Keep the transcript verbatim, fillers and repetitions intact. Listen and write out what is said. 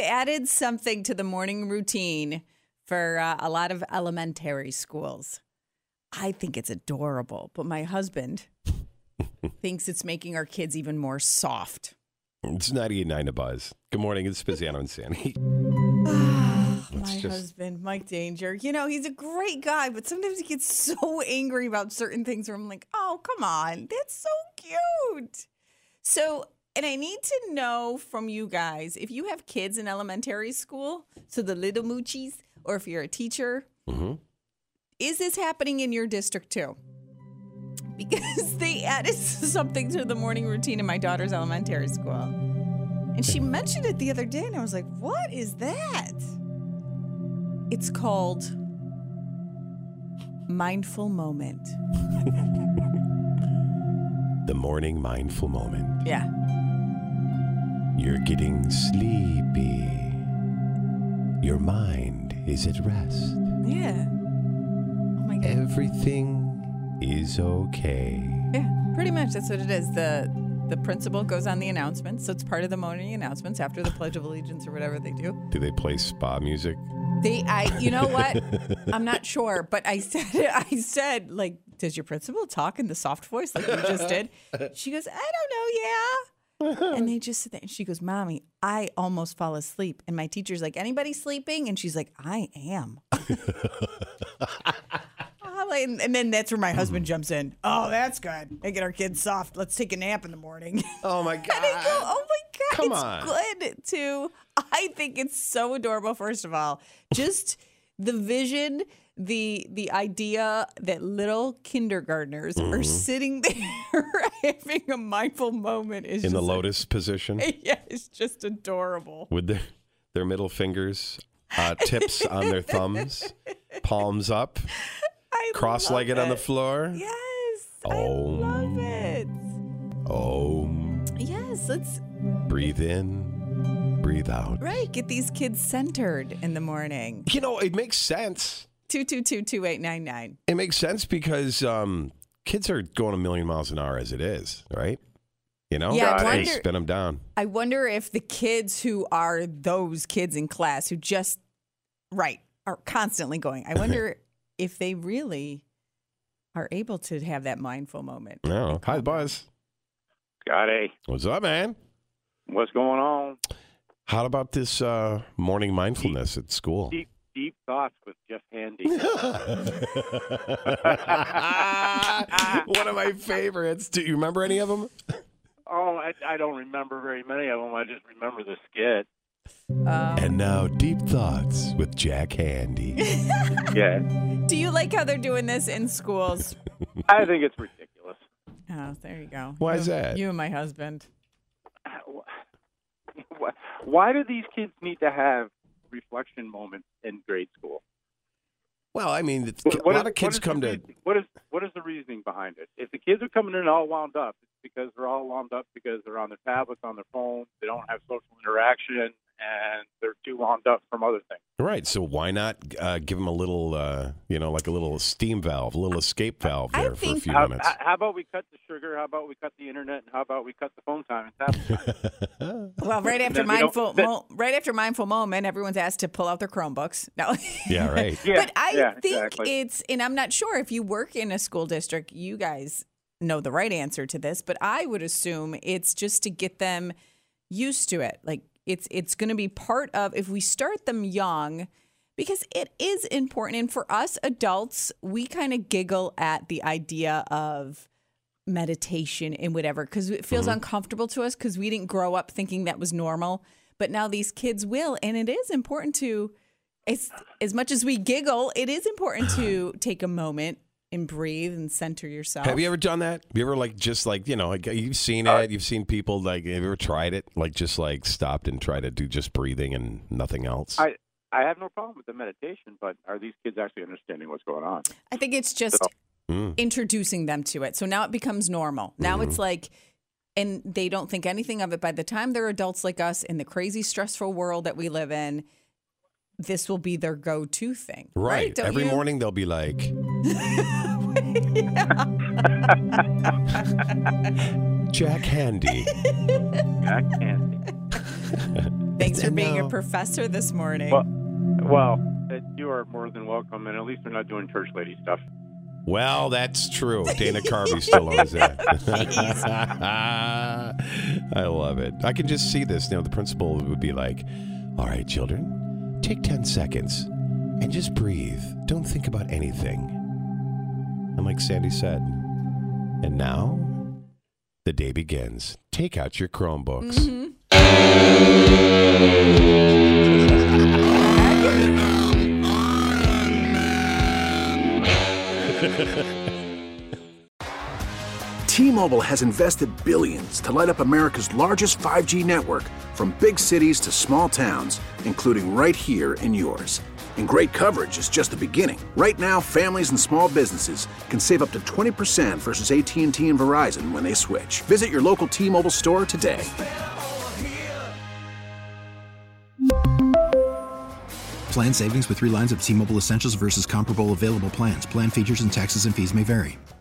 added something to the morning routine for uh, a lot of elementary schools. I think it's adorable, but my husband thinks it's making our kids even more soft. It's ninety-eight point nine to Buzz. Good morning. It's Speziano and Sandy. My just... husband, Mike Danger, you know, he's a great guy, but sometimes he gets so angry about certain things where I'm like, oh, come on. That's so cute. So, and I need to know from you guys, if you have kids in elementary school, so the little moochies, or if you're a teacher, mm-hmm. is this happening in your district too? Because they added something to the morning routine in my daughter's elementary school. And she mentioned it the other day, and I was like, what is that? It's called Mindful Moment. The morning mindful moment. Yeah. You're getting sleepy. Your mind is at rest. Yeah. Oh my God. Everything is okay. Yeah, pretty much. That's what it is. The the principal goes on the announcements. So it's part of the morning announcements after the Pledge of Allegiance or whatever they do. Do they play spa music? They, I, you know what? I'm not sure, but I said, I said, like, does your principal talk in the soft voice like you just did? She goes, I don't know, yeah. And they just sit there, and she goes, Mommy, I almost fall asleep. And my teacher's like, anybody sleeping? And she's like, I am. And, and then that's where my husband jumps in. Oh, that's good. They get our kids soft. Let's take a nap in the morning. Oh, my God. And I go, oh, my God. Come it's on. good, too. I think it's so adorable, first of all. Just the vision, the the idea that little kindergartners mm-hmm. are sitting there having a mindful moment. Is in just the like, lotus position. Yeah, it's just adorable. With their, their middle fingers, uh, tips on their thumbs, palms up. I Cross-legged on the floor. Yes. Om. I love it. Om. Yes. Let's breathe in, breathe out. Right. Get these kids centered in the morning. You know, it makes sense. two two two, two eight nine nine. It makes sense because um, kids are going a million miles an hour as it is, right? You know? Yeah, I They wonder, spin them down. I wonder if the kids who are those kids in class who just, right, are constantly going. I wonder if they really are able to have that mindful moment. No. Hi, Buzz. Scotty. What's up, man? What's going on? How about this uh, morning mindfulness deep, at school? Deep, deep thoughts with Jeff Handy. One of my favorites. Do you remember any of them? Oh, I, I don't remember very many of them. I just remember the skit. Um, and now, Deep Thoughts with Jack Handy. Yeah. Do you like how they're doing this in schools? I think it's ridiculous. Oh, there you go. Why you, is that? You and my husband. Why do these kids need to have reflection moments in grade school? Well, I mean, it's, what, a what lot is, of kids come to... Reasoning? What is what is the reasoning behind it? If the kids are coming in all wound up, it's because they're all wound up because they're on their tablets, on their phones, they don't have social interaction, and they're too wound up from other things. Right, so why not uh, give them a little, uh, you know, like a little steam valve, a little escape valve there I for a few how, minutes? How about we cut the sugar? How about we cut the internet? And how about we cut the phone time and tablet time? Well, right after Then we mindful, don't- mo- right after mindful moment, everyone's asked to pull out their Chromebooks. No, Yeah, right. Yeah, but I yeah, think exactly. it's, and I'm not sure if you work in a school district, you guys know the right answer to this, but I would assume it's just to get them used to it. Like it's it's going to be part of, if we start them young, because it is important. And for us adults, we kind of giggle at the idea of meditation and whatever, because it feels Mm-hmm. uncomfortable to us because we didn't grow up thinking that was normal. But now these kids will. And it is important to, as, as much as we giggle, it is important to take a moment and breathe and center yourself. Have you ever done that? Have you ever, like, just like, you know, like, you've seen it, you've seen people, like, have you ever tried it? Like, just, like, stopped and tried to do just breathing and nothing else? I, I have no problem with the meditation, but are these kids actually understanding what's going on? I think it's just Mm. introducing them to it. So now it becomes normal. Now Mm-hmm. it's like, and they don't think anything of it. By the time they're adults like us in the crazy, stressful world that we live in, this will be their go-to thing. Right. Right? Don't Every you? morning they'll be like, Jack Handy. Jack Handy. Thanks, for being know. a professor this morning. Well, well, uh, you are more than welcome, and at least they're not doing church lady stuff. Well, that's true. Dana Carvey still owns that. I love it. I can just see this. You know, the principal would be like, all right, children, take ten seconds and just breathe. Don't think about anything. And like Sandy said, and now the day begins. Take out your Chromebooks. Mm-hmm. T-Mobile has invested billions to light up America's largest five G network, from big cities to small towns, including right here in yours. And great coverage is just the beginning. Right now, families and small businesses can save up to twenty percent versus A T and T and Verizon when they switch. Visit your local T-Mobile store today. Plan savings with three lines of T-Mobile Essentials versus comparable available plans. Plan features and taxes and fees may vary.